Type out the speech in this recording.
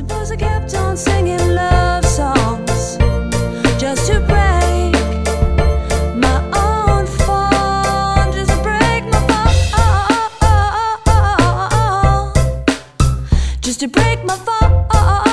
Suppose I kept on singing love songs just to break my own fall, just to break my fall, just to break my fall.